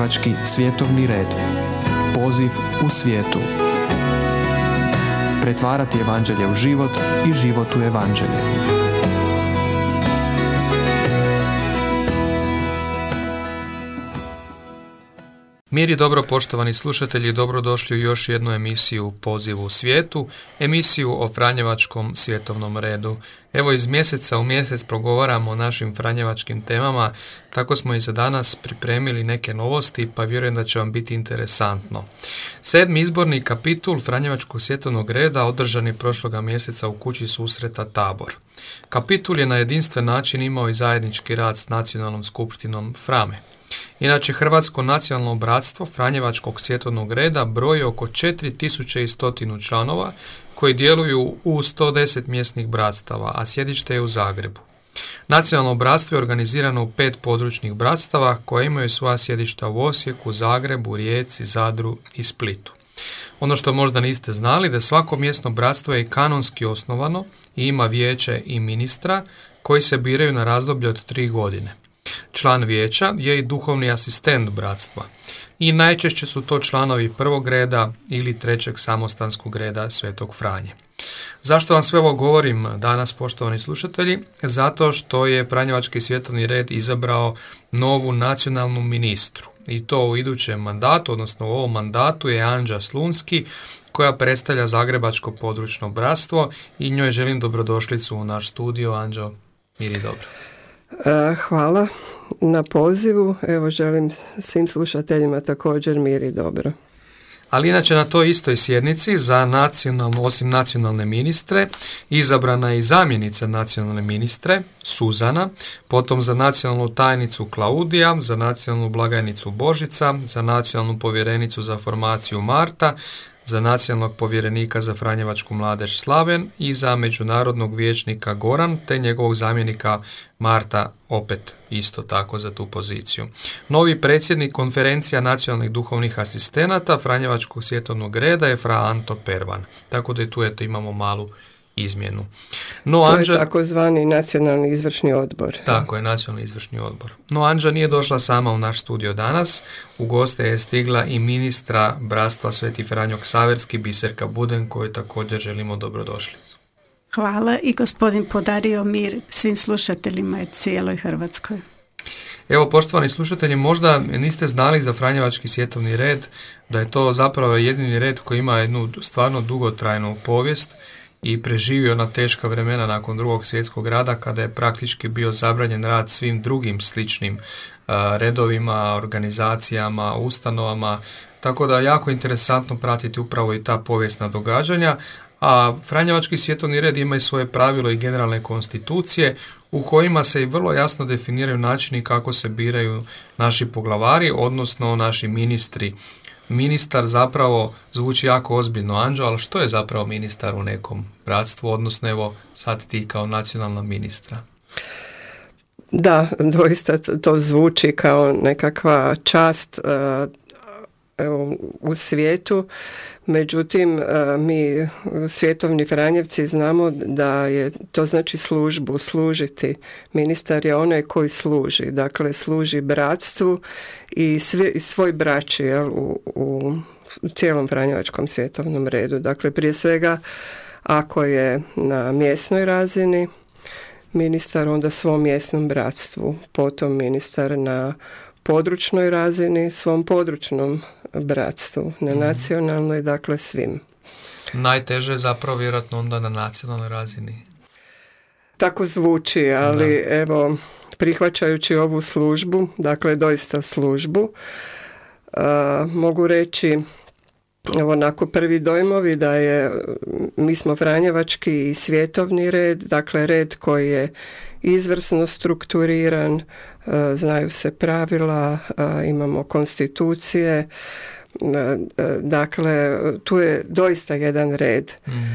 Franjevački svjetovni red. Poziv u svijetu. Pretvarati evanđelje u život i život u evanđelje. Mir i dobro, poštovani slušatelji, dobrodošli u još jednu emisiju Poziv u svijetu, emisiju o Franjevačkom svjetovnom redu. Evo, iz mjeseca u mjesec progovaramo o našim franjevačkim temama, tako smo i za danas pripremili neke novosti, pa vjerujem da će vam biti interesantno. 7. izborni kapitul Franjevačkog svjetovnog reda održan je prošloga mjeseca u kući susreta Tabor. Kapitul je na jedinstven način imao i zajednički rad s nacionalnom skupštinom Frame. Inače, Hrvatsko nacionalno bratstvo Franjevačkog svjetovnog reda broji oko 4100 članova koji djeluju u 110 mjesnih bratstava, a sjedište je u Zagrebu. Nacionalno bratstvo je organizirano u 5 područnih bratstava koje imaju svoja sjedišta u Osijeku, Zagrebu, Rijeci, Zadru i Splitu. Ono što možda niste znali, da svako mjesno bratstvo je i kanonski osnovano i ima vijeće i ministra koji se biraju na razdoblje od 3 godine. Član vijeća je i duhovni asistent bratstva i najčešće su to članovi prvog reda ili trećeg samostanskog reda Svetog Franje. Zašto vam sve ovo govorim danas, poštovani slušatelji? Zato što je Franjevački svjetovni red izabrao novu nacionalnu ministru i to u idućem mandatu, odnosno u ovom mandatu je Anđa Slunski, koja predstavlja Zagrebačko područno bratstvo i njoj želim dobrodošlicu u naš studio. Anđo, mir i dobro. Hvala na pozivu. Evo, želim svim slušateljima također mir i dobro. Ali inače na toj istoj sjednici za nacionalnu, osim nacionalne ministre, izabrana je i zamjenica nacionalne ministre Suzana, potom za nacionalnu tajnicu Klaudija, za nacionalnu blagajnicu Božica, za nacionalnu povjerenicu za formaciju Marta, za nacionalnog povjerenika za Franjevačku mladež Slaven i za međunarodnog vijećnika Goran, te njegovog zamjenika Marta opet isto tako za tu poziciju. Novi predsjednik konferencija nacionalnih duhovnih asistenata Franjevačkog svjetovnog reda je fra Anto Pervan, tako da i tu imamo malu izmjenu. No, to Anđa, je takozvani nacionalni izvršni odbor. Tako je, nacionalni izvršni odbor. No, Anđa nije došla sama u naš studio danas. U goste je stigla i ministra bratstva Sveti Franjo Ksaverski, Biserka Buden, koju također želimo dobrodošlicu. Hvala i gospodin podario mir svim slušateljima i cijeloj Hrvatskoj. Evo, poštovani slušatelji, možda niste znali za Franjevački svjetovni red, da je to zapravo jedini red koji ima jednu stvarno dugotrajnu povijest i preživio na teška vremena nakon Drugog svjetskog rata, kada je praktički bio zabranjen rad svim drugim sličnim redovima, organizacijama, ustanovama, tako da je jako interesantno pratiti upravo i ta povijesna događanja. A Franjevački svjetovni red ima i svoje pravilo i generalne konstitucije u kojima se i vrlo jasno definiraju načini kako se biraju naši poglavari, odnosno naši ministri. Ministar zapravo zvuči jako ozbiljno, Anđo, ali što je zapravo ministar u nekom bratstvu, odnosno evo sad ti kao nacionalna ministra? Da, doista to zvuči kao nekakva čast u svijetu, međutim mi svjetovni Franjevci znamo da je to znači službu, služiti. Ministar je onaj koji služi, dakle služi bratstvu i svoj braći u cijelom Franjevačkom svjetovnom redu. Dakle, prije svega ako je na mjesnoj razini ministar, onda svom mjesnom bratstvu, potom ministar na područnoj razini, svom područnom bratstvu, na nacionalnoj, dakle svim. Najteže je zapravo vjerojatno onda na nacionalnoj razini. Tako zvuči, ali evo, prihvaćajući ovu službu, dakle doista službu, mogu reći onako prvi dojmovi da je, mi smo Franjevački i svjetovni red, dakle red koji je izvrsno strukturiran, znaju se pravila, imamo konstitucije, dakle tu je doista jedan red.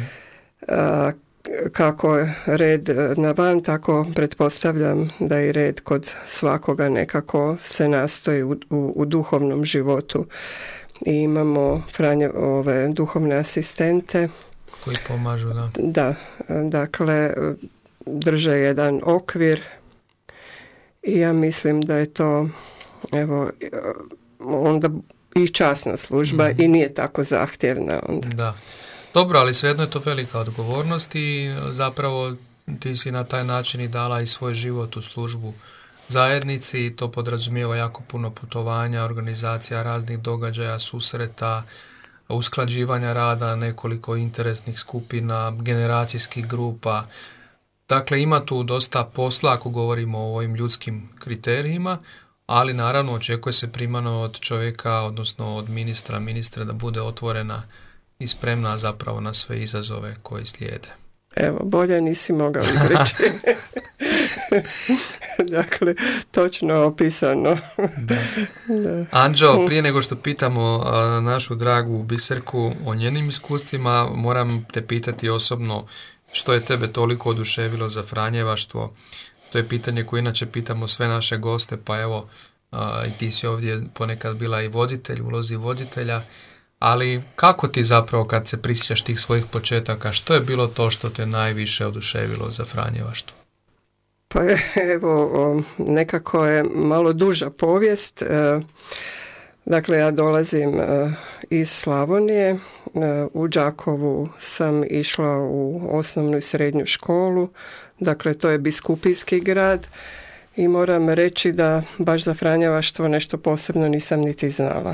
Kako je red na van, tako pretpostavljam da je red kod svakoga nekako se nastoji u duhovnom životu. I imamo ove duhovne asistente koji pomažu, da. Da, dakle drže jedan okvir i ja mislim da je to, evo, onda i časna služba i nije tako zahtjevna onda. Da. Dobro, ali svejedno je to velika odgovornost i zapravo ti si na taj način i dala i svoj život u službu zajednici i to podrazumijeva jako puno putovanja, organizacija raznih događaja, susreta, usklađivanja rada, nekoliko interesnih skupina, generacijskih grupa. Dakle, ima tu dosta posla ako govorimo o ovim ljudskim kriterijima, ali naravno očekuje se primarno od čovjeka, odnosno od ministra da bude otvorena i spremna zapravo na sve izazove koji slijede. Evo, bolje nisi mogao izreći. Dakle, točno opisano. Da. Anđo, prije nego što pitamo našu dragu Biserku o njenim iskustvima, moram te pitati osobno što je tebe toliko oduševilo za franjevaštvo. To je pitanje koje inače pitamo sve naše goste, pa evo i ti si ovdje ponekad bila i voditelj, ulozi voditelja, ali kako ti zapravo kad se prisjećaš tih svojih početaka, što je bilo to što te najviše oduševilo za franjevaštvo? Pa evo, nekako je malo duža povijest. Dakle, ja dolazim iz Slavonije. U Đakovu sam išla u osnovnu i srednju školu. Dakle, to je biskupijski grad i moram reći da baš za franjevaštvo nešto posebno nisam niti znala.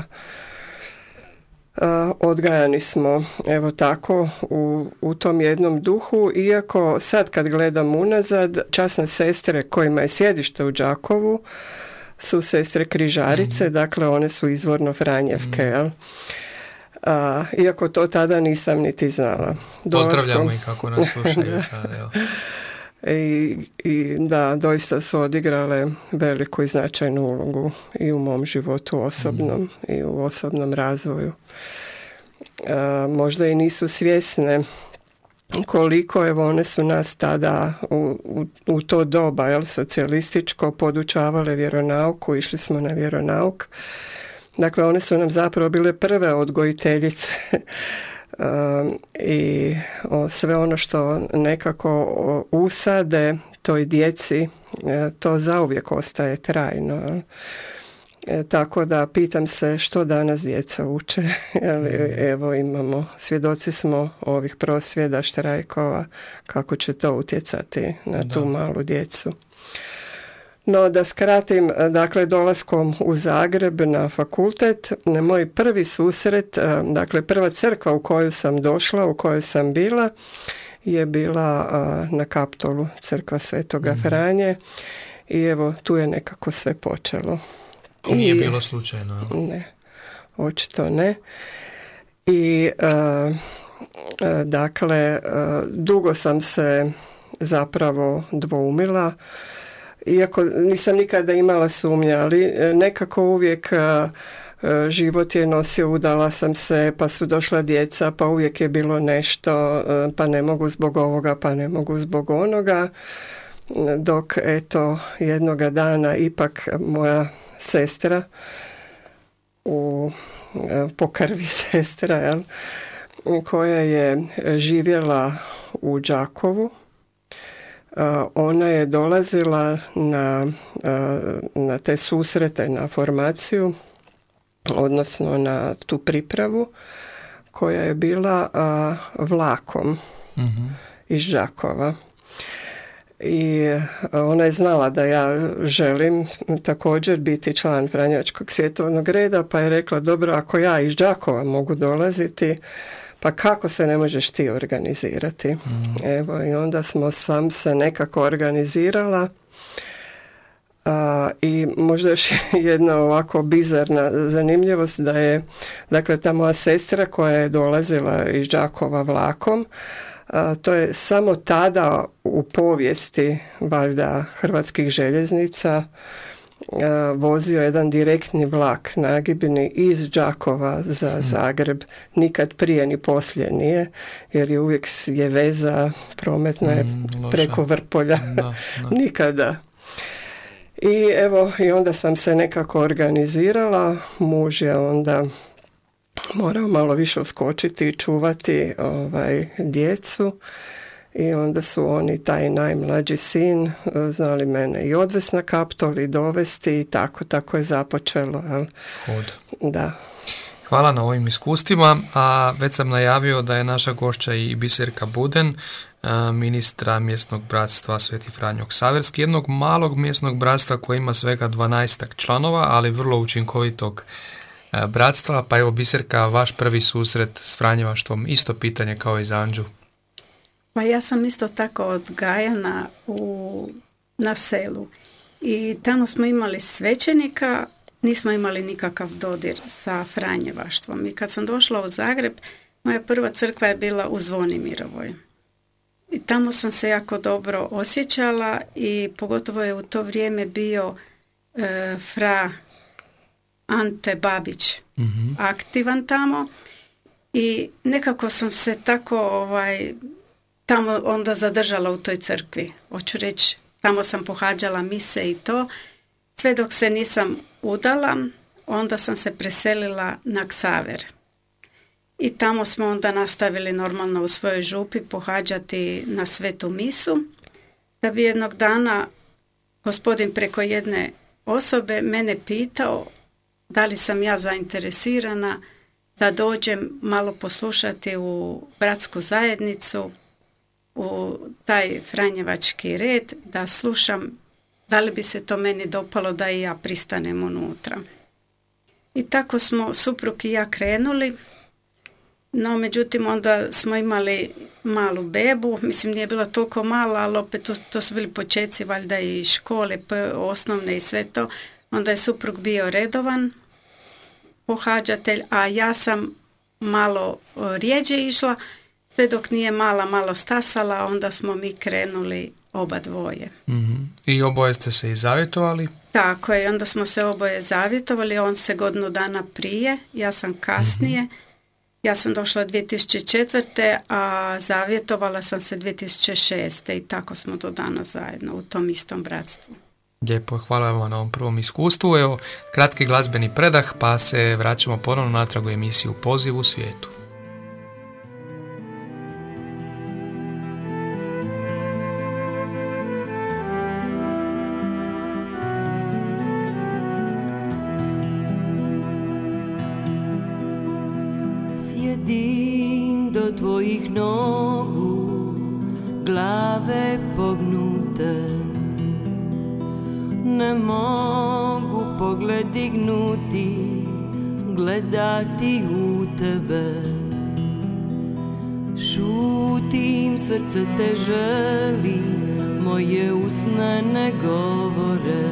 Odgajani smo evo tako u tom jednom duhu, iako sad kad gledam unazad, časne sestre kojima je sjedište u Đakovu su sestre križarice, dakle one su izvorno Franjevke, jel? Iako to tada nisam niti znala. Pozdravljamo i kako nas slušaju sad, evo. I da, doista su odigrale veliku i značajnu ulogu i u mom životu osobnom i u osobnom razvoju. Možda i nisu svjesne koliko, evo, one su nas tada u to doba, jel, socijalističko, podučavale vjeronauku, išli smo na vjeronauk. Dakle, one su nam zapravo bile prve odgojiteljice i sve ono što nekako usade toj djeci, to zauvijek ostaje trajno. Tako da pitam se što danas djeca uče. Evo imamo, svjedoci smo ovih prosvjeda, štrajkova, kako će to utjecati na tu malu djecu. No, da skratim, dakle, dolaskom u Zagreb na fakultet, moj prvi susret, dakle, prva crkva u koju sam došla, u kojoj sam bila, je bila na Kaptolu, crkva Svetoga Franje, i evo, tu je nekako sve počelo. To nije bilo slučajno. Ne, očito ne. I, dakle, dugo sam se zapravo dvoumila, iako nisam nikada imala sumnje, ali nekako uvijek život je nosio, udala sam se, pa su došla djeca, pa uvijek je bilo nešto, pa ne mogu zbog ovoga, pa ne mogu zbog onoga, dok eto jednoga dana ipak moja sestra, po krvi sestra, jel, koja je živjela u Đakovu, ona je dolazila na te susrete, na formaciju, odnosno na tu pripravu koja je bila vlakom iz Đakova. I ona je znala da ja želim također biti član Franjevačkog svjetovnog reda, pa je rekla, dobro, ako ja iz Đakova mogu dolaziti, pa kako se ne možeš ti organizirati? Evo, i onda sam se nekako organizirala. I možda još jedna ovako bizarna zanimljivost, da je, dakle, ta moja sestra koja je dolazila iz Đakova vlakom, to je samo tada u povijesti, valjda, Hrvatskih željeznica, vozio jedan direktni vlak nagibni iz Đakova za Zagreb, nikad prije ni poslije nije, jer je uvijek je veza prometna je preko Vrpolja, nikada. I evo, i onda sam se nekako organizirala, muž je onda morao malo više uskočiti i čuvati djecu, i onda su oni, taj najmlađi sin, znali mene i odvesti na Kaptol i dovesti i tako je započelo. Da. Hvala na ovim iskustvima, a već sam najavio da je naša gošća i Biserka Buden, ministra mjesnog bratstva Sveti Franjo Ksaverski, jednog malog mjesnog bratstva koje ima svega 12 članova, ali vrlo učinkovitog bratstva. Pa evo, Biserka, vaš prvi susret s franjevaštvom, isto pitanje kao i za Anđu. Pa ja sam isto tako odgajana na selu i tamo smo imali svećenika, nismo imali nikakav dodir sa franjevaštvom. I kad sam došla u Zagreb, moja prva crkva je bila u Zvonimirovoj. I tamo sam se jako dobro osjećala i pogotovo je u to vrijeme bio fra Ante Babić aktivan tamo i nekako sam se tako tamo onda zadržala u toj crkvi. Hoću reći, tamo sam pohađala mise i to. Sve dok se nisam udala, onda sam se preselila na Ksaver. I tamo smo onda nastavili normalno u svojoj župi pohađati na svetu misu, da bi jednog dana gospodin preko jedne osobe mene pitao da li sam ja zainteresirana da dođem malo poslušati u bratsku zajednicu, u taj franjevački red, da slušam da li bi se to meni dopalo da i ja pristanem unutra. I tako smo suprug i ja krenuli, no međutim onda smo imali malu bebu, mislim nije bila toliko mala, ali opet to su bili početci valjda i škole osnovne i sve to. Onda je suprug bio redovan pohađatelj, a ja sam malo rijeđe išla, sve dok nije malo stasala, onda smo mi krenuli oba dvoje. Mm-hmm. I oboje ste se i zavjetovali? Tako je, onda smo se oboje zavjetovali, on se godinu dana prije, ja sam kasnije. Mm-hmm. Ja sam došla 2004. a zavjetovala sam se 2006. i tako smo do danas zajedno u tom istom bratstvu. Lijepo, hvala vam na ovom prvom iskustvu. Evo, kratki glazbeni predah, pa se vraćamo ponovno natrag u emisiju Poziv u svijetu. Sjedim do tvojih nogu, glave pognute, ne mogu pogled dignuti, gledati u tebe. Šutim, srce te želi, moje usne ne govore.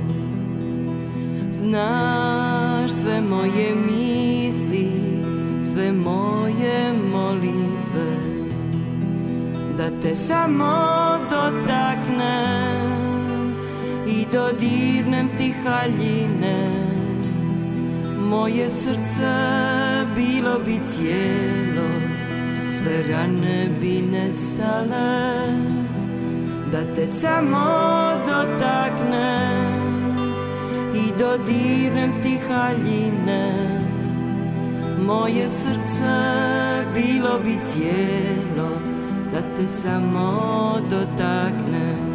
Znaš sve moje misli, sve moje molitve, da te samo dotaknem i dodirnem ti haljine. Moje srce bilo bi cijelo, sve rane bi nestale, da te samo dotaknem i dodirnem ti haljine. Moje srce bilo bi cijelo, da te samo dotaknem.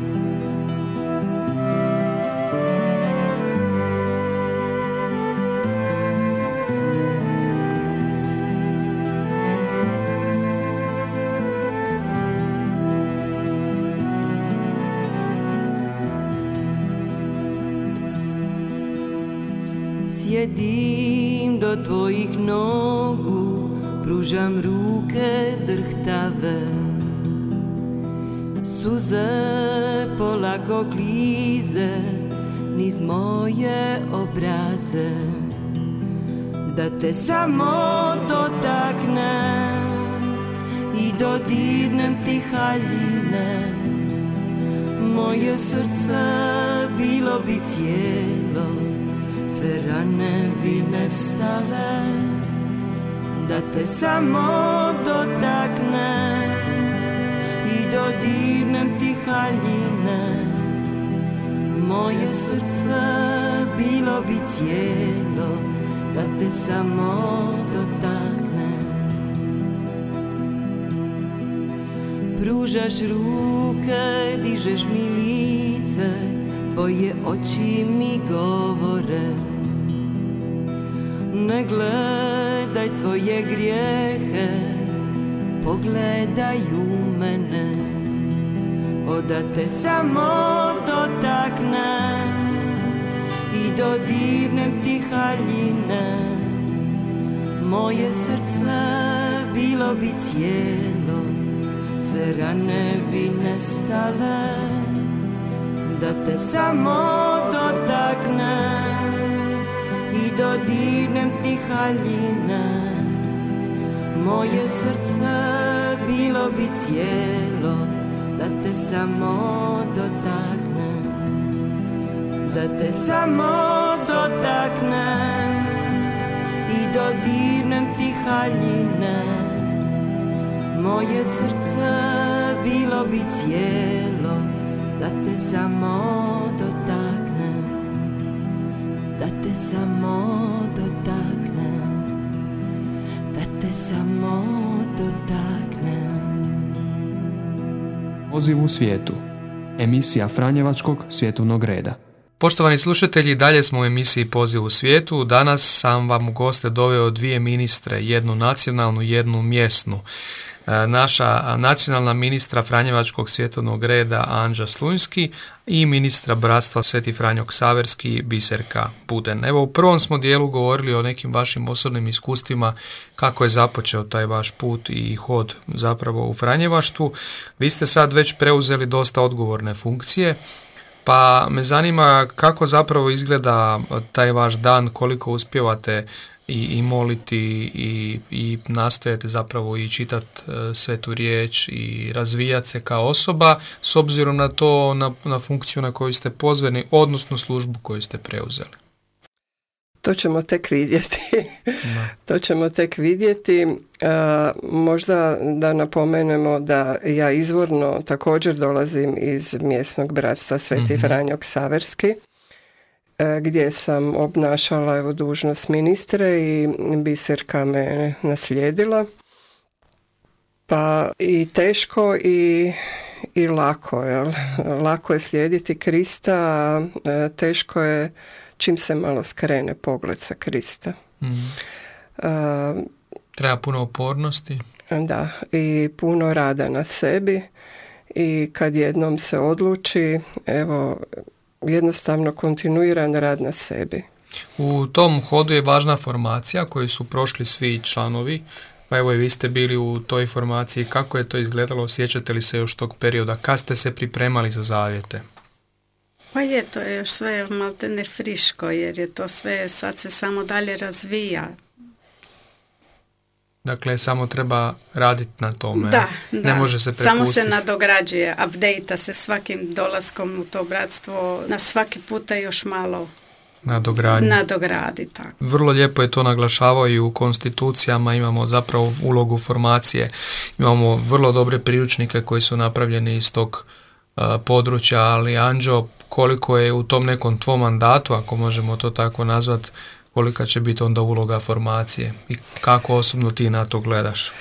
Sjedim do tvojih nogu, pružam ruke drhtave, suze polako klize niz moje obraze, da te samo dotaknem i dodirnem ti haljine. Moje srce bilo bi cijelo, sve rane bi nestale, da te samo dotaknem i dodirnem ti haljine. Moje srce bilo bi cijelo, da te samo dotaknem. pružaš ruke, dižeš mi lice, tvoje oči mi govore. Ne gledaj svoje grijehe, pogledaj u mene. Da te samo dotaknem i dodirnem ti haljine, moje srce bilo bi cijelo, sve rane bi nestale. Da te samo dotaknem i dodirnem ti haljine, moje srce bilo bi cijelo, da te samo dotaknem, da te samo dotaknem i dodirnem ti haljine, moje srce bilo bi cijelo, da te samo dotaknem, da te samo dotaknem, da te samo dotaknem. Poziv u svijetu. Emisija Franjevačkog svjetovnog reda. Poštovani slušatelji, dalje smo u emisiji Poziv u svijetu. Danas sam vam u goste doveo dvije ministre, jednu nacionalnu, jednu mjesnu. Naša nacionalna ministra Franjevačkog svjetovnog reda Anđa Slunjski i ministra bratstva Sveti Franjo Ksaverski Biserka Buden. Evo, u prvom smo dijelu govorili o nekim vašim osobnim iskustvima, kako je započeo taj vaš put i hod zapravo u Franjevaštvu. Vi ste sad već preuzeli dosta odgovorne funkcije, pa me zanima kako zapravo izgleda taj vaš dan, koliko uspijevate i moliti i nastojati zapravo i čitati svetu riječ i razvijati se kao osoba s obzirom na to, na funkciju na koju ste pozvani, odnosno službu koju ste preuzeli. To ćemo tek vidjeti. To ćemo tek vidjeti. Možda da napomenemo da ja izvorno također dolazim iz mjesnog bratstva Sveti Franjo Ksaverski, gdje sam obnašala dužnost ministre i Biserka me naslijedila. Pa i teško i lako. Jel? Lako je slijediti Krista, a teško je čim se malo skrene pogled sa Krista. Treba puno upornosti. Da, i puno rada na sebi i kad jednom se odluči, evo, jednostavno kontinuiran rad na sebi. U tom hodu je važna formacija koju su prošli svi članovi, pa evo i vi ste bili u toj formaciji. Kako je to izgledalo? Sjećate li se još tog perioda? Kad ste se pripremali za zavjete? Pa to je još sve maltene friško, jer je to sve sad se samo dalje razvija. Dakle, samo treba raditi na tome. Da. Ne može se prepustiti. Samo se nadograđuje, update-a se svakim dolaskom u to bratstvo, na svaki puta još malo nadogradi. Tako. Vrlo lijepo je to naglašavao i u konstitucijama, imamo zapravo ulogu formacije, imamo vrlo dobre priručnike koji su napravljeni iz tog područja, ali Anđo, koliko je u tom nekom tvom mandatu, ako možemo to tako nazvati, kolika će biti onda uloga formacije i kako osobno ti na to gledaš?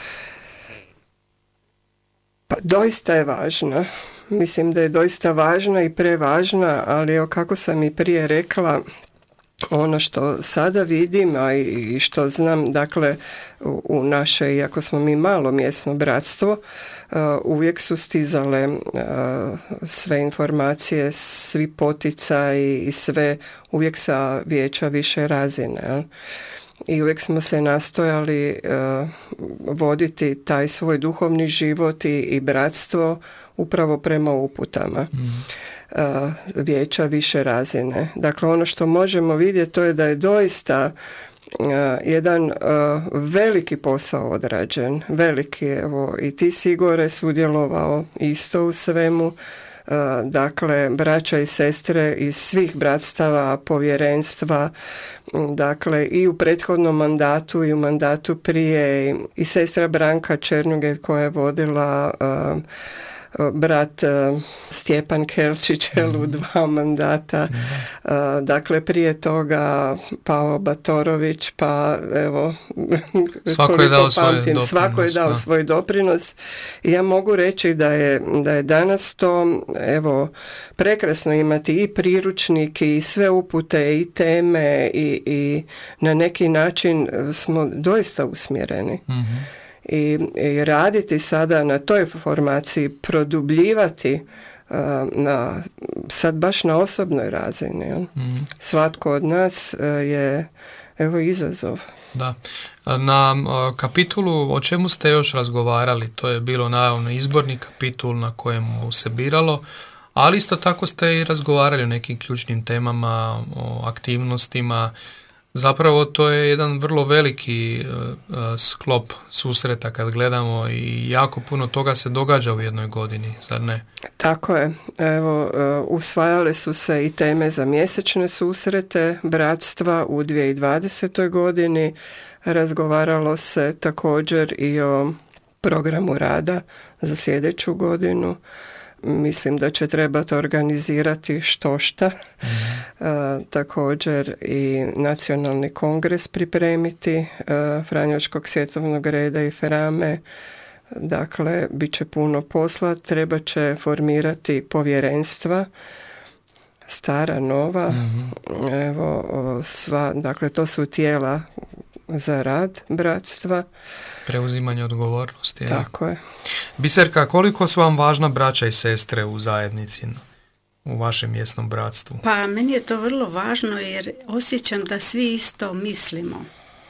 Pa doista je važna. Mislim da je doista važna i prevažna, ali evo kako sam i prije rekla, ono što sada vidim, a i što znam, dakle, u naše, iako smo mi malo mjesno bratstvo, uvijek su stizale sve informacije, svi poticaji i sve uvijek sa vijeća više razine. I uvijek smo se nastojali voditi taj svoj duhovni život i bratstvo upravo prema uputama vijeća više razine. Dakle, ono što možemo vidjeti to je da je doista jedan veliki posao odrađen, veliki, evo, i ti si, Igore, sudjelovao isto u svemu. Dakle, braća i sestre iz svih bratstava, povjerenstva, dakle i u prethodnom mandatu i u mandatu prije, i sestra Branka Černuger koja je vodila brat Stjepan Kelčić u 2 mandata, dakle prije toga Pao Batorović, pa evo svako je dao svoj doprinos. Svako je dao svoj doprinos i ja mogu reći da je danas to evo prekrasno imati i priručnik i sve upute i teme i na neki način smo doista usmjereni. I raditi sada na toj formaciji, produbljivati sad baš na osobnoj razini. Svatko od nas je evo izazov. Da. Na kapitulu o čemu ste još razgovarali? To je bilo naravno izborni kapitul na kojemu se biralo, ali isto tako ste i razgovarali o nekim ključnim temama, o aktivnostima. Zapravo to je jedan vrlo veliki sklop susreta kad gledamo i jako puno toga se događa u jednoj godini, zar ne? Tako je. Evo, usvajale su se i teme za mjesečne susrete bratstva u 2020. godini. Razgovaralo se također i o programu rada za sljedeću godinu. Mislim da će trebati organizirati štošta. Također i nacionalni kongres pripremiti Franjevačkog svjetovnog reda i Ferame. Dakle, bit će puno posla, treba će formirati povjerenstva, stara, nova. Evo, dakle, to su tijela za rad bratstva. Preuzimanje odgovornosti. Tako je. Biserka, koliko su vam važna braća i sestre u zajednici, u vašem mjesnom bratstvu? Pa meni je to vrlo važno jer osjećam da svi isto mislimo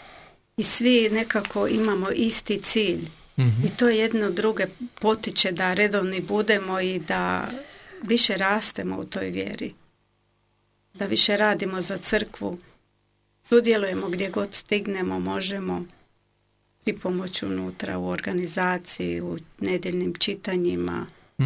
i svi nekako imamo isti cilj. I to jedno druge potiče da redovni budemo i da više rastemo u toj vjeri, da više radimo za crkvu, sudjelujemo gdje god stignemo, možemo i pomoć unutra u organizaciji, u nedjeljnim čitanjima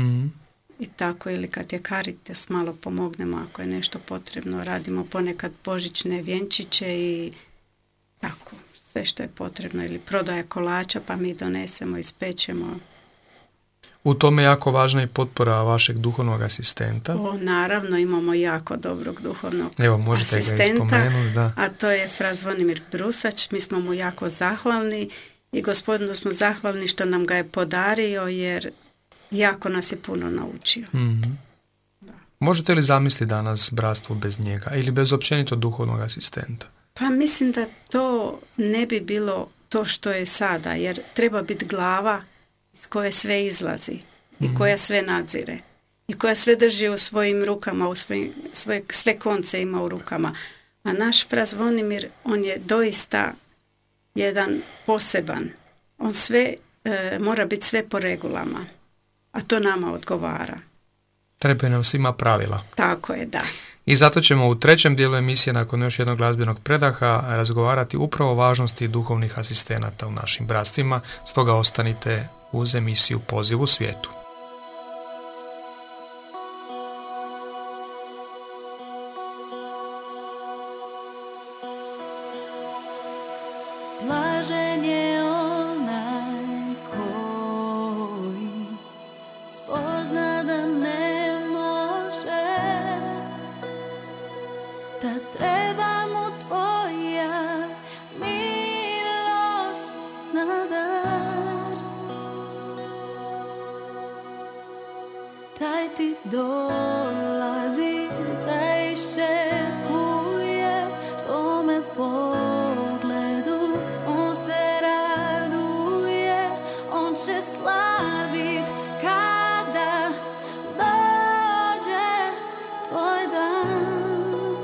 i tako, ili kad je Caritas malo pomognemo ako je nešto potrebno, radimo ponekad božićne vjenčiće i tako, sve što je potrebno, ili prodaja kolača pa mi donesemo, ispečemo. U tome je jako važna i potpora vašeg duhovnog asistenta. Naravno, imamo jako dobrog duhovnog možete asistenta, ga ispomenuti, da. A to je fra Zvonimir Brusać. Mi smo mu jako zahvalni i Gospodinu smo zahvalni što nam ga je podario jer jako nas je puno naučio. Da. Možete li zamisliti danas bratstvo bez njega ili bez općenito duhovnog asistenta? Pa mislim da to ne bi bilo to što je sada, jer treba biti glava iz koje sve izlazi i koja sve nadzire i koja sve drži u svojim rukama, sve konce ima u rukama. A naš fra Zvonimir, on je doista jedan poseban. On sve mora biti sve po regulama, a to nama odgovara. Trebaju nam svima pravila. Tako je, da. I zato ćemo u 3. dijelu emisije, nakon još jednog glazbenog predaha, razgovarati upravo o važnosti duhovnih asistenata u našim bratstvima. Stoga ostanite uz emisiju Poziv u svijetu. Blažen je onaj koji spozna da ne može, da treba mu tvoja milost na dar. Taj ti dolazi, taj iščekuje tvome pogledu. On se raduje, on će slavit kada dođe tvoj dan.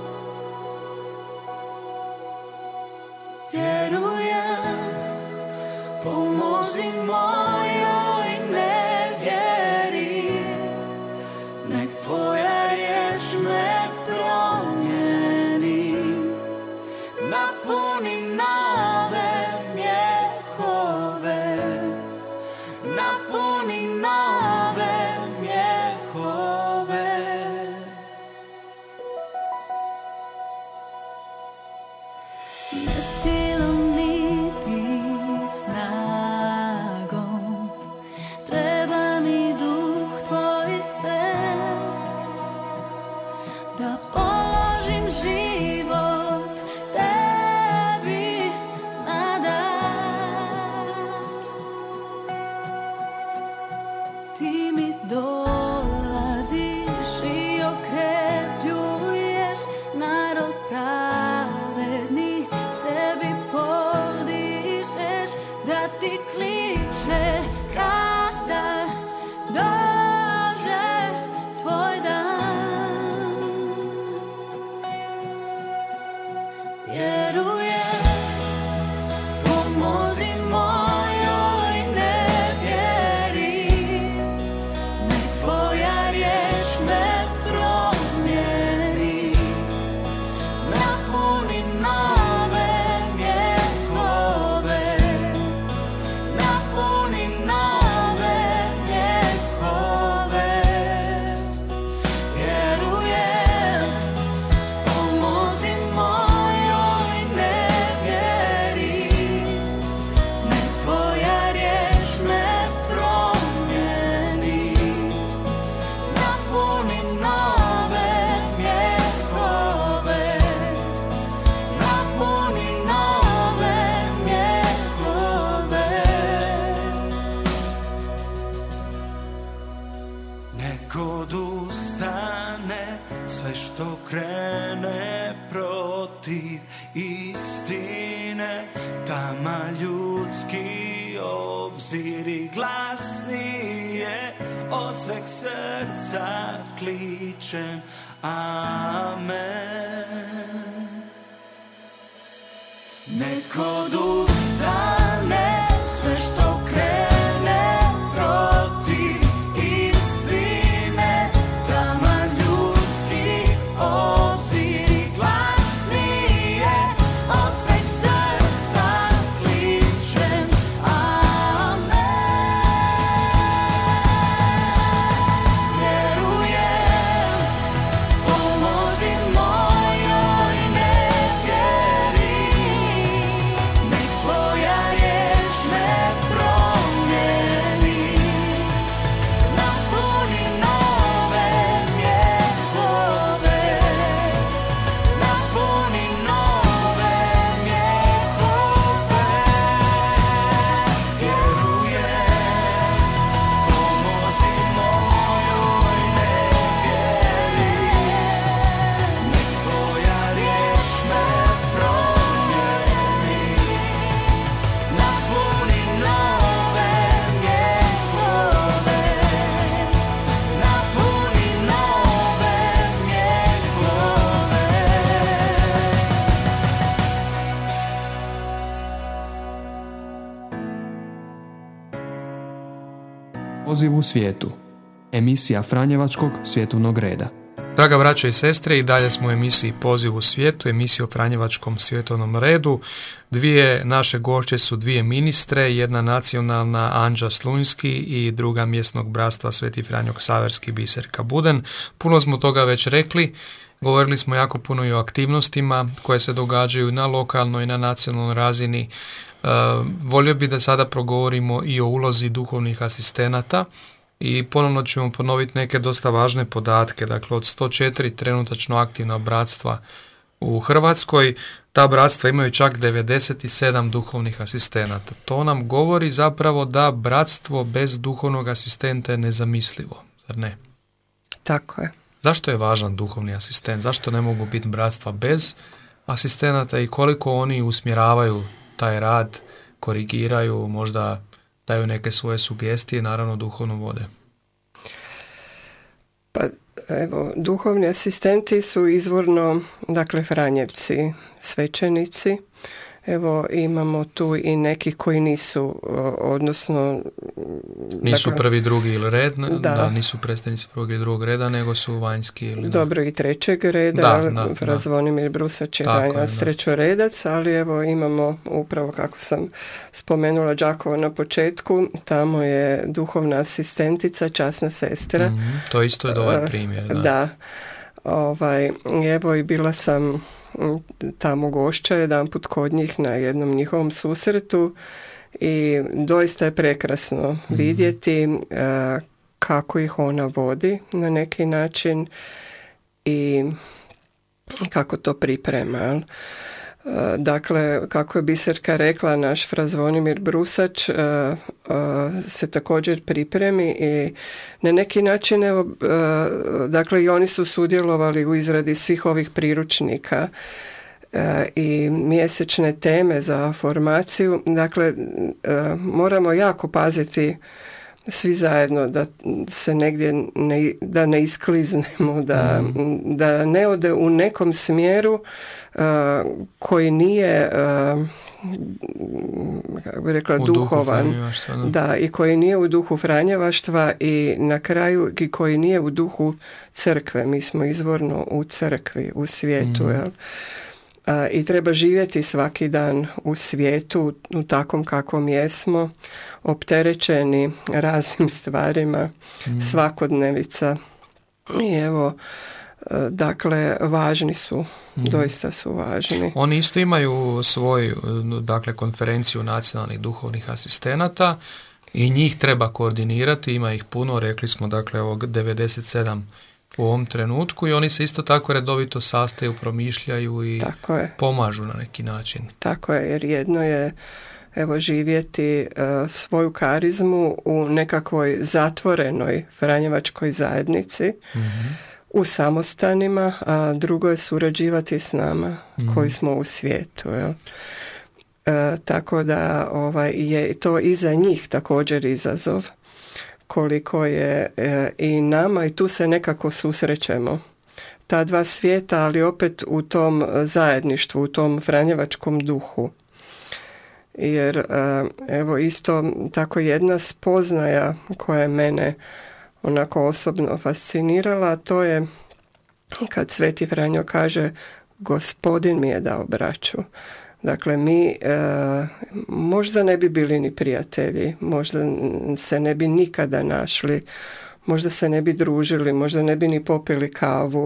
Vjerujem, pomozi mojoj nevjeri, nek tvoja riječ me promijeni, napuni nove mjehove, napuni nove mjehove. Ne silom niti snagom, treba mi duh da položim život tebi na dar. Ti mi dolaziš i okrepljuješ narod pravedni, sebi podižeš da ti kliče kada dođe tvoj dan. Vjerujem, pomozi mojoj nevjeri, nek tvoja riječ me promijeni, napuni nove mjehove, napuni nove mjehove. Vjerujem, pomozi mojoj nevjeri, nek tvoja riječ me promijeni, napuni nove mjehove, napuni nove mjehove. Nek odustane sve što krene protiv istine, tama ljudski obziri glasnije od sveg srca kličem amen. Nek odustane sve što krene protiv istine, tama ljudski obziri glasnije od sveg srca kličem amen. Vjerujem, pomozi mojoj nevjeri, nek tvoja riječ me promijeni, napuni nove mjehove, napuni nove mjehove. Vjerujem, pomozi mojoj nevjeri, nek tvoja riječ me promijeni, napuni nove mjehove, napuni nove mjehove. Poziv u svijetu. Emisija Franjevačkog svjetovnog reda. Draga braćo i sestre, i dalje smo u emisiji Poziv u svijetu, emisiju o Franjevačkom svjetovnom redu. Dvije naše gošće su dvije ministre, jedna nacionalna Anđa Slunjski i druga mjesnog bratstva Sveti Franjo Ksaverski Biserka Buden. Puno smo toga već rekli, govorili smo jako puno i o aktivnostima koje se događaju na lokalnoj i na nacionalnoj razini. Volio bi da sada progovorimo i o ulozi duhovnih asistenata i ponovno ćemo ponoviti neke dosta važne podatke. Dakle, od 104 trenutačno aktivna bratstva u Hrvatskoj, ta bratstva imaju čak 97 duhovnih asistenata. To nam govori zapravo da bratstvo bez duhovnog asistenta je nezamislivo, zar ne? Tako je. Zašto je važan duhovni asistent? Zašto ne mogu biti bratstva bez asistenata i koliko oni usmjeravaju taj rad, korigiraju, možda daju neke svoje sugestije, naravno duhovno vode? Pa evo, duhovni asistenti su izvorno, dakle, Franjevci, svećenici. Evo, imamo tu i neki koji nisu, odnosno... Nisu dakle, prvi, drugi ili red, da, nisu predstavnici prvog ili drugog reda, nego su vanjski ili... Dobro, i trećeg reda, Zvonimir Brusač je trećoredac, ali evo imamo upravo, kako sam spomenula, Đakovo na početku, tamo je duhovna asistentica, časna sestra. To isto je dobar primjer. Da. Evo i bila sam tamo gošća jedanput kod njih na jednom njihovom susretu i doista je prekrasno vidjeti kako ih ona vodi na neki način i kako to priprema. Jel? Dakle, kako je Biserka rekla, naš fra Zvonimir Brusač se također pripremi i na neki način, evo, dakle, i oni su sudjelovali u izradi svih ovih priručnika i mjesečne teme za formaciju. Dakle, moramo jako paziti svi zajedno da se negdje da ne iskliznemo, da ne ode u nekom smjeru koji nije kako bi rekla, duhovan, da, i koji nije u duhu franjevaštva i na kraju i koji nije u duhu crkve. Mi smo izvorno u crkvi, u svijetu, jel? I treba živjeti svaki dan u svijetu u takvom kakvom jesmo, opterećeni raznim stvarima, svakodnevica. I evo, dakle, važni su, doista su važni. Oni isto imaju svoju, dakle, konferenciju nacionalnih duhovnih asistenata i njih treba koordinirati, ima ih puno, rekli smo, dakle, ovog 97 u ovom trenutku, i oni se isto tako redovito sastaju, promišljaju i pomažu na neki način. Tako je, jer jedno je, evo, živjeti svoju karizmu u nekakvoj zatvorenoj franjevačkoj zajednici, u samostanima, a drugo je surađivati s nama koji smo u svijetu. Jel? Tako da je to i za njih također izazov, koliko je i nama, i tu se nekako susrećemo. Ta dva svijeta, ali opet u tom zajedništvu, u tom franjevačkom duhu. Jer evo isto tako jedna spoznaja koja je mene onako osobno fascinirala, to je kad Sveti Franjo kaže Gospodin mi je dao braću. Dakle, mi možda ne bi bili ni prijatelji, možda se ne bi nikada našli, možda se ne bi družili, možda ne bi ni popili kavu.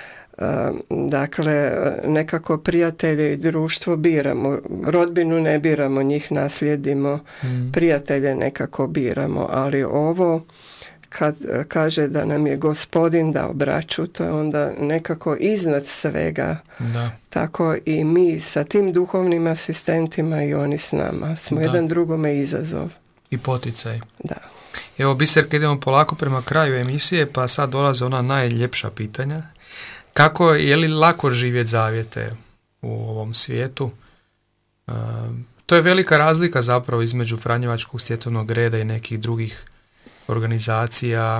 Dakle, nekako prijatelje i društvo biramo, rodbinu ne biramo, njih naslijedimo, prijatelje nekako biramo, ali ovo kad kaže da nam je Gospodin dao braću, to je onda nekako iznad svega. Da. Tako i mi sa tim duhovnim asistentima i oni s nama smo jedan drugome izazov. I poticaj. Da. Evo, Biserka, idemo polako prema kraju emisije, pa sad dolaze ona najljepša pitanja. Kako, je li lako živjeti zavjete u ovom svijetu? To je velika razlika zapravo između Franjevačkog svjetovnog reda i nekih drugih organizacija.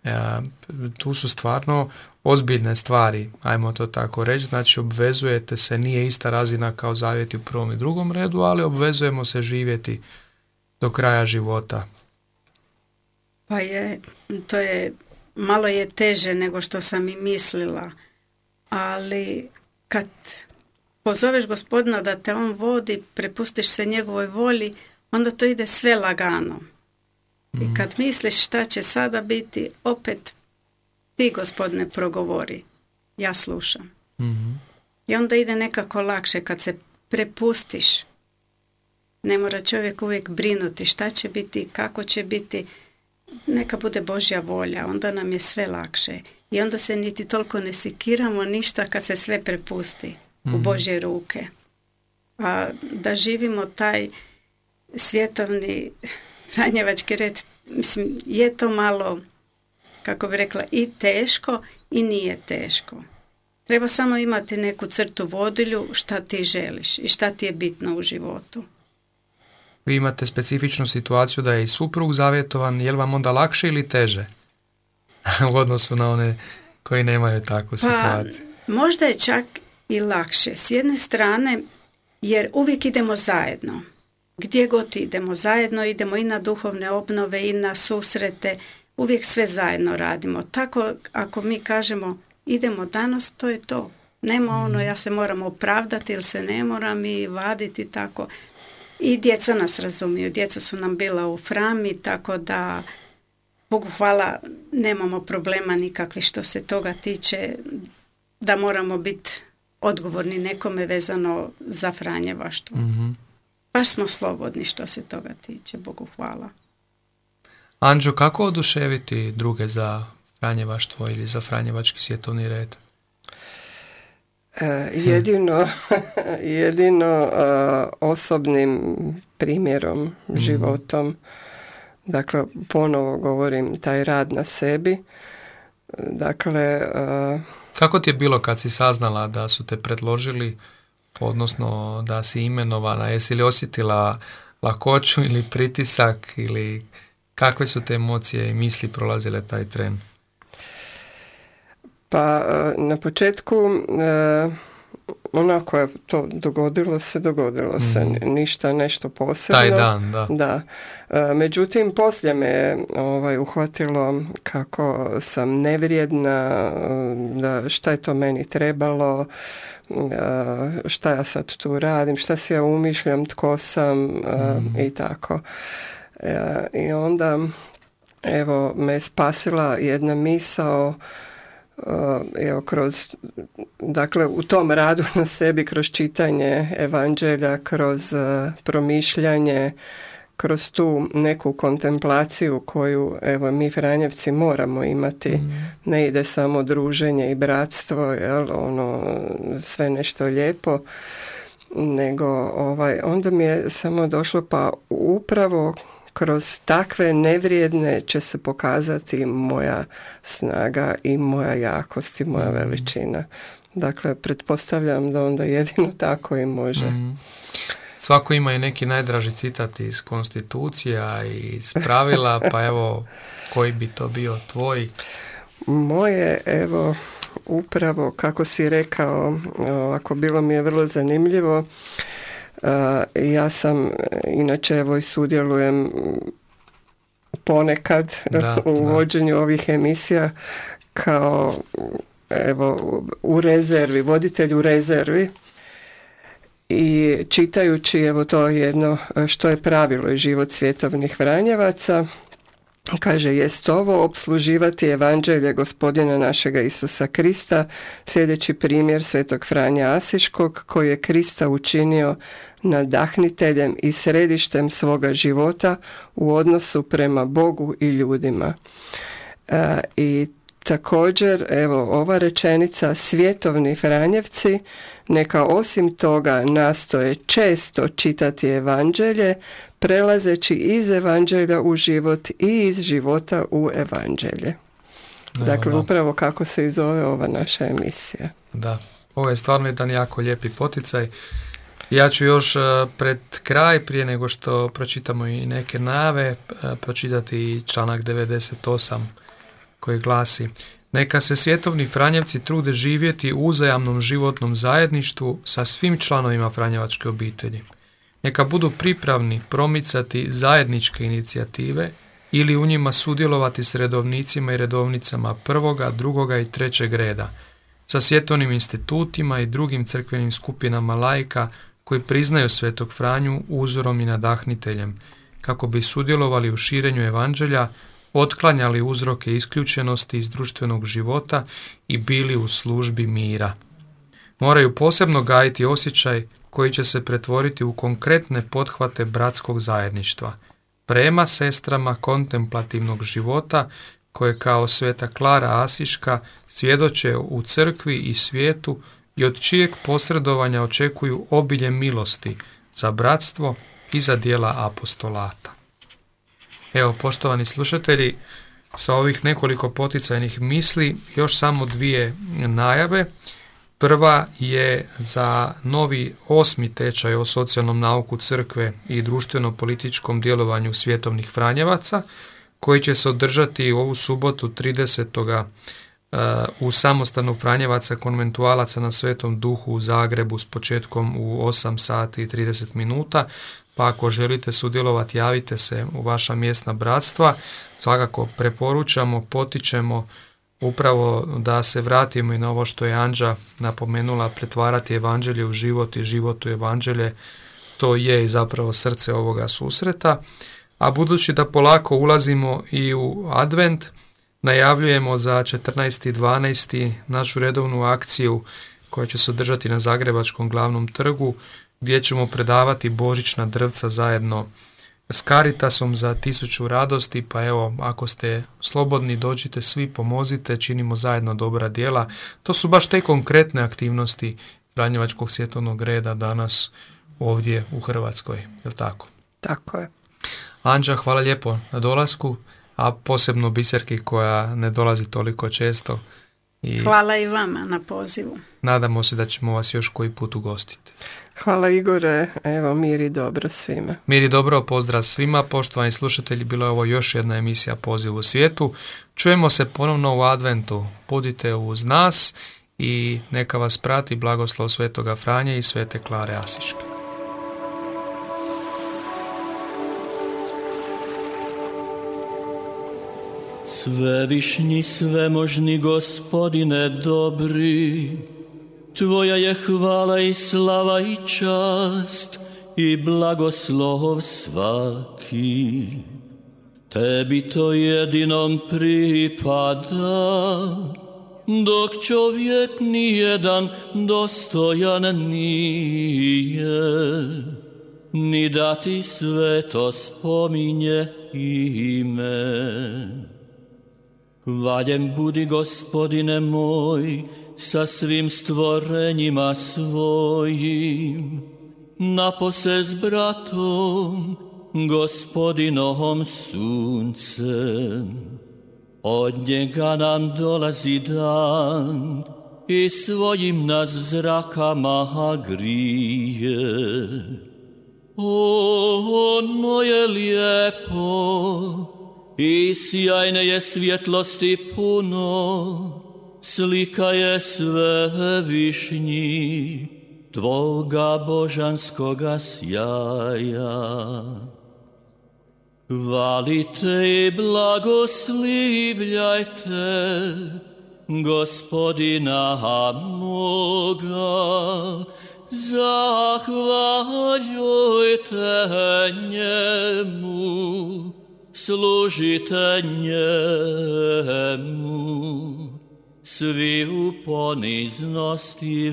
Tu su stvarno ozbiljne stvari, ajmo to tako reći, znači obvezujete se, nije ista razina kao zavjeti u prvom i drugom redu, ali obvezujemo se živjeti do kraja života. Pa to je, malo je teže nego što sam i mislila, ali kad pozoveš Gospodina da te on vodi, prepustiš se njegovoj volji, onda to ide sve lagano. I kad misliš šta će sada biti, opet ti, Gospodine, progovori. Ja slušam. I onda ide nekako lakše kad se prepustiš. Ne mora čovjek uvijek brinuti šta će biti, kako će biti. Neka bude Božja volja, onda nam je sve lakše. I onda se niti toliko ne sikiramo ništa kad se sve prepusti u Božje ruke. A da živimo taj svjetovni franjevački red, mislim, je to malo, kako bi rekla, i teško i nije teško. Treba samo imati neku crtu vodilju šta ti želiš i šta ti je bitno u životu. Vi imate specifičnu situaciju da je i suprug zavjetovan, je li vam onda lakše ili teže u odnosu na one koji nemaju takvu situaciju? Možda je čak i lakše. S jedne strane, jer uvijek idemo zajedno. Gdje god idemo zajedno, idemo i na duhovne obnove i na susrete, uvijek sve zajedno radimo. Tako ako mi kažemo idemo danas, to je to. Nema ono ja se moram opravdati ili se ne moram i vaditi tako. I djeca nas razumiju, djeca su nam bila u Frami, tako da Bogu hvala nemamo problema nikakvi što se toga tiče, da moramo biti odgovorni nekome vezano za franjevaštvo. Baš smo slobodni što se toga tiče, Bogu hvala. Anđo, kako oduševiti druge za franjevaštvo ili za franjevački svjetovni red? Jedino osobnim primjerom, životom. Dakle, ponovo govorim, taj rad na sebi. Dakle... Kako ti je bilo kad si saznala da su te predložili, odnosno da si imenovana? Jesi li osjetila lakoću ili pritisak, ili kakve su te emocije i misli prolazile taj tren? Pa na početku onako je to dogodilo se, ništa nešto posebno. Taj dan, da. Međutim, poslije me uhvatilo kako sam nevrijedna, da šta je to meni trebalo, šta ja sad tu radim, šta si ja umišljam, tko sam i tako. I onda evo me spasila jedna misao, evo kroz, dakle u tom radu na sebi, kroz čitanje evanđelja, kroz promišljanje, kroz tu neku kontemplaciju koju evo mi Franjevci moramo imati. Ne ide samo druženje i bratstvo, jel, sve nešto lijepo, nego onda mi je samo došlo, pa upravo kroz takve nevrijedne će se pokazati moja snaga i moja jakost i moja veličina. Dakle, pretpostavljam da onda jedino tako i može. Svako ima i neki najdraži citat iz konstitucija i iz pravila, pa evo, koji bi to bio tvoj? Moje, evo, upravo kako si rekao, ovako bilo mi je vrlo zanimljivo. Ja sam, inače evo i sudjelujem ponekad u vođenju ovih emisija kao evo u rezervi, voditelj u rezervi, i čitajući evo to jedno što je pravilo i život svjetovnih Franjevaca, kaže, jest ovo opsluživati evanđelje Gospodina našega Isusa Krista, sljedeći primjer svetog Franje Asiškog, koji je Krista učinio nadahniteljem i središtem svoga života u odnosu prema Bogu i ljudima. I također, evo, ova rečenica, svjetovni Franjevci neka osim toga nastoje često čitati evanđelje, prelazeći iz evanđelja u život i iz života u evanđelje. Dakle, upravo kako se i zove ova naša emisija. Da, ovo je stvarno jedan jako lijepi poticaj. Ja ću još pred kraj, prije nego što pročitamo i neke najave, pročitati članak 98 koji glasi: neka se svjetovni Franjevci trude živjeti u uzajamnom životnom zajedništvu sa svim članovima Franjevačke obitelji. Neka budu pripravni promicati zajedničke inicijative ili u njima sudjelovati s redovnicima i redovnicama prvoga, drugoga i trećeg reda, sa svjetovnim institutima i drugim crkvenim skupinama laika koji priznaju Svetog Franju uzorom i nadahniteljem, kako bi sudjelovali u širenju evanđelja, otklanjali uzroke isključenosti iz društvenog života i bili u službi mira. Moraju posebno gajiti osjećaj koji će se pretvoriti u konkretne pothvate bratskog zajedništva, prema sestrama kontemplativnog života koje kao sveta Klara Asiška svjedoče u crkvi i svijetu i od čijeg posredovanja očekuju obilje milosti za bratstvo i za djela apostolata. Evo, poštovani slušatelji, sa ovih nekoliko poticajnih misli još samo dvije najave. Prva je za novi 8. tečaj o socijalnom nauku crkve i društveno-političkom djelovanju svjetovnih Franjevaca, koji će se održati ovu subotu 30. u samostanu Franjevaca konventualaca na Svetom Duhu u Zagrebu s početkom u 8 sati i 30 minuta. Pa ako želite sudjelovati, javite se u vaša mjesna bratstva. Svakako preporučamo, potičemo upravo da se vratimo i na ovo što je Anđa napomenula, pretvarati evanđelje u život i život u evanđelje. To je i zapravo srce ovoga susreta. A budući da polako ulazimo i u advent, najavljujemo za 14.12. našu redovnu akciju koja će se održati na Zagrebačkom glavnom trgu, gdje ćemo predavati božićna drvca zajedno s Caritasom za 1000 radosti, pa evo, ako ste slobodni, dođite svi, pomozite, činimo zajedno dobra djela. To su baš te konkretne aktivnosti Franjevačkog svjetovnog reda danas ovdje u Hrvatskoj, je li tako? Tako je. Anđa, hvala lijepo na dolasku, a posebno Biserki koja ne dolazi toliko često. I Hvala i vama na pozivu. nadamo se da ćemo vas još koji put ugostiti. Hvala Igore, evo mir i dobro svima. Mir i dobro, pozdrav svima, poštovani slušatelji, bilo je ovo još jedna emisija Poziv u svijetu. Čujemo se ponovno u adventu, budite uz nas i neka vas prati blagoslov Svetoga Franje i Svete Klare Asiške. Svevišnji, svemožni Gospodine dobri, Tvoja je hvala i slava i čast i blagoslov svaki. Tebi to jedinom pripada, dok čovjek nijedan dostojan nije, ni da ti sveto spominje ime. Hvaljen budi Gospodine moj sa svim stvorenjima svojim, napose s bratom, Gospodinovom suncem. Od njega nam dolazi dan i svojim nas zrakama grije. Ono je lijepo i sjajne je svjetlosti puno, slika je svevišnji Tvoga božanskoga sjaja. Hvalite i blagoslivljajte Gospodina moga, zahvaljujte njemu, služite njemu, svi u poniznosti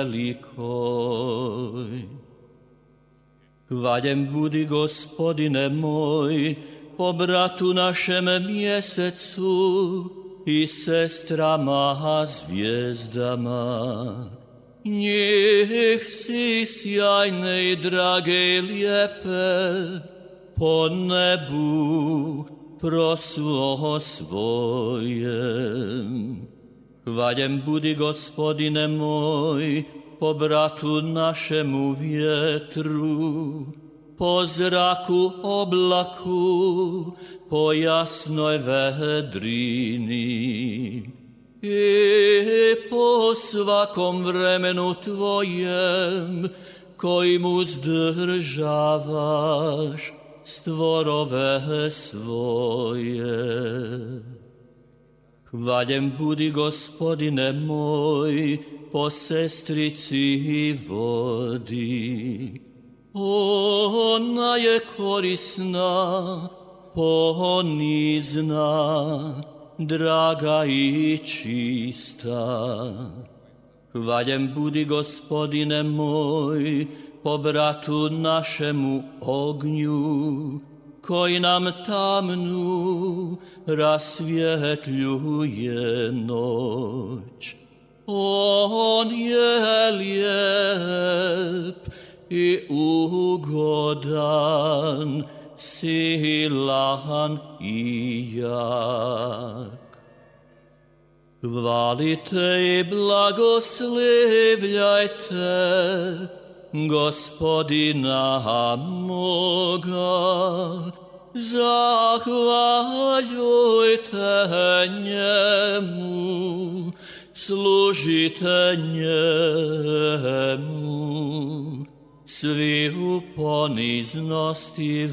velikoj. Hvaljen budi Gospodine moj po bratu našem mjesecu i sestrama zvijezdama. Njih si sjajne i drage i lijepe po nebu prosuo svojem. Hvaljen budi Gospodine moj po bratu našemu vjetru, po zraku oblaku, po jasnoj vedrini i po svakom vremenu Tvojem kojim uzdržavaš stvorove svoje. Hvaljen budi Gospodine moj po sestrici i vodi. Ona je korisna, ponizna, draga i čista. Hvaljen budi Gospodine moj po bratu našemu ognju, koji nam tamnu rasvjetljuje noć. On je lijep i ugodan, silan i jak. Hvalite i blagoslivljajte Gospodina moga, zahvaljujte njemu, služite njemu, svi u poniznosti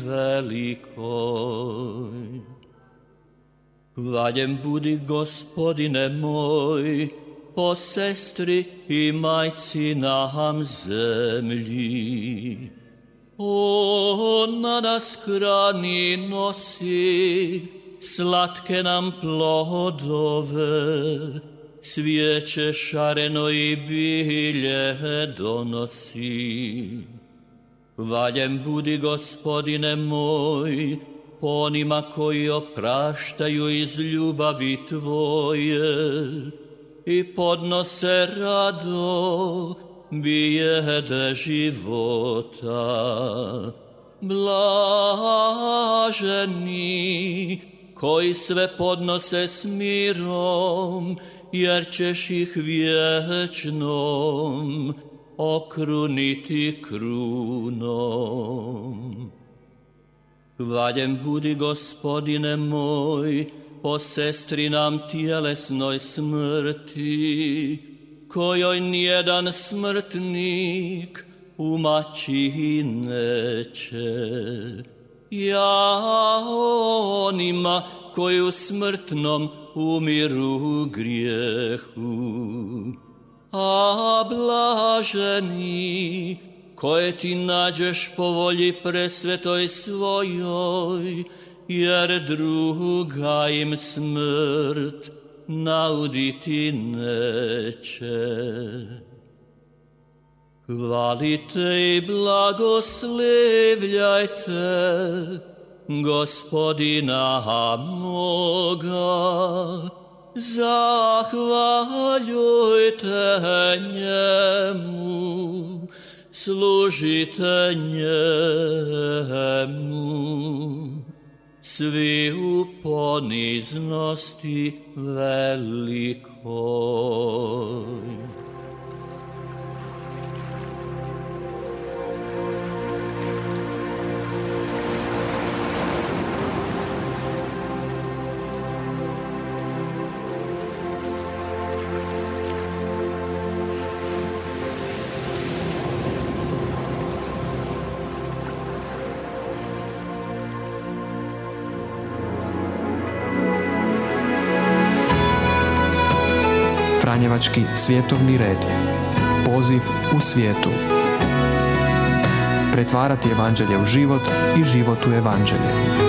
velikoj. Hvaljen budi Gospodine moj po sestri i majci nam zemlji. Ona nas hrani nosi, slatke nam plodove, cvijeće šareno i bilje donosi. Hvaljen budi, Gospodine moj, po onima koji opraštaju iz ljubavi Tvoje i podnose rado bijede života. Blaženi koji sve podnose s mirom, jer ćeš ih vječnom okruniti krunom. Hvaljen budi, Gospodine moj, po sestri nam tjelesnoj smrti, kojoj nijedan smrtnik umaći neće. Ja onima koji u smrtnom umiru grijehu, a blaženi koje ti nađeš po volji presvetoj svojoj, jer druga im smrt nauditi neće. Hvalite i blagoslivljajte Gospodina moga, zahvaljujte njemu, služite njemu, svi u poniznosti velikoj. Franjevački svjetovni red. Poziv u svijetu. Pretvarati evanđelje u život i život u evanđelje.